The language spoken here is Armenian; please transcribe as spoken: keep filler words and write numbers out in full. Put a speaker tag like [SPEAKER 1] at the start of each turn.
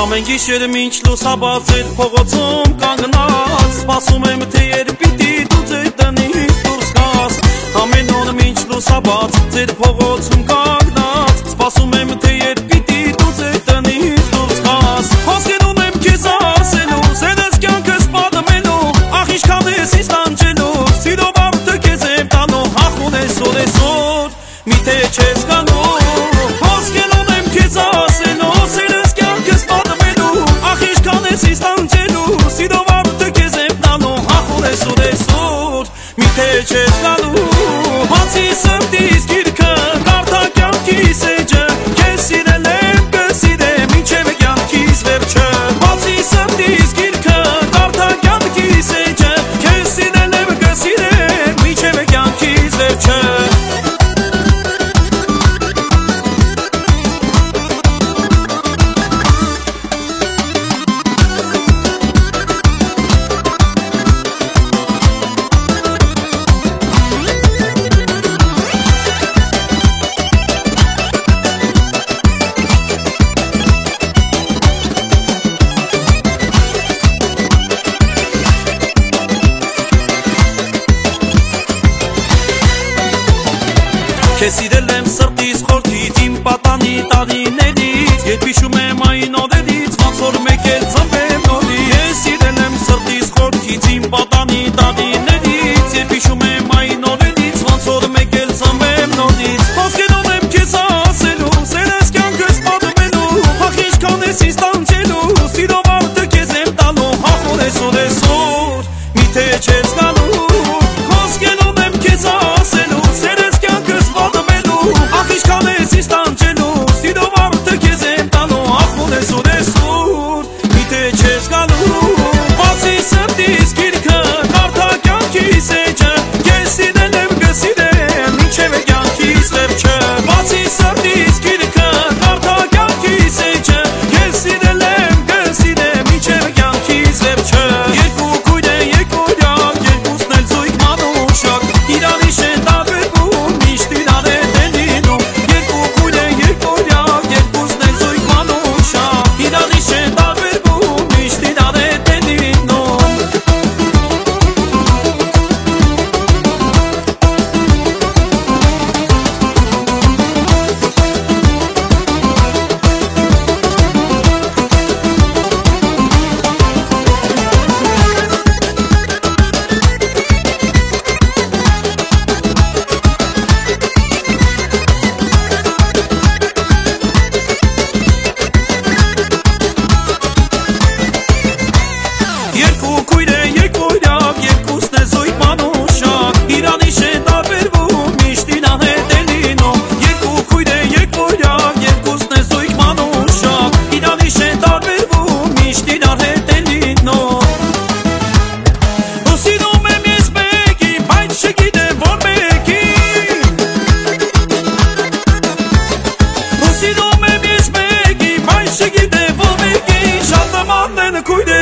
[SPEAKER 1] Ամեն գիշեր մինչ լուսաբաց էր փողոցում կանգնած, սպասում եմ թե երբ պիտի դու ձեր տնից դուրս գաս։ Ամեն օր մինչ լուսաբաց ձեր փողոցում կանգնած, սպասում եմ թե երբ պիտի դու ձեր տնից դուրս գաս։ Խոսքեր ունեմ քեզ ասելու, սենս կյանքս պատմելու, ախ ինչքան ես ինձ տանջելու, սիրով արդը քեզ եմ տալու, ախ ունես օրեսօր, միթե չես գալու։ Խոսքեր ունեմ քեզ ասելու, սենս կյանքս պատմելու, ախ ինչքան ես ինձ տանջելու, սիրով արդը քեզ եմ տալու, ախ ունես օրեսօր, միթե չես գալու։ Բացի սրտիս գիրքը, կարդա կյանքիս էջը, քեզ սիրել եմ, կսիրեմ մինչև կյանքիս վերջը։ Բացի սրտիս գիրքը, կարդա կյանքիս էջը, քեզ սիրել եմ, կսիրեմ մինչև կյանքիս վերջը։ Քեզ սիրել եմ սրտիս խորքից, իմ պատանի տարիներից, երբ հիշում եմ այն օրերից, ոնց որ մեկ էլ ծնվեմ նորից։ Քեզ սիրել եմ սրտիս խորքից, իմ պատանի տարիներից, երբ հիշում եմ այն օրերից, ոնց որ մեկ էլ ծնվեմ նորից։ Խոսքեր ունեմ քեզ ասելու, սերս կյանքս պատմելու, ախ ինչքան ես ինձ տանջելու, սիրով արդը քեզ եմ տալու, ախ ունես օրեսօր, միթե չես գալու։ Խոսքեր ունեմ քեզ ասելու, սերս կյանքս ախ ինչքան ես ինձ տանջելու, սիրով արդը քեզ եմ տալու, ախ ունես օրեսօր, միթե չես գալու։ Բացի սրտիս գիրքը, կարդա կյանքիս էջը, քեզ սիրել եմ, կսիրեմ մինչև կյանքիս վերջը։ Բացի սրտիս գիրքը, կարդա կյանքիս էջը, քեզ սիրել եմ, կսիրեմ մինչև կյանքիս վերջը։ Երկու կույր են երկորյակ, երկուսն էլ զույգ մանուշակ, իրանից են տարբերվում, միշտ իրար են Cuide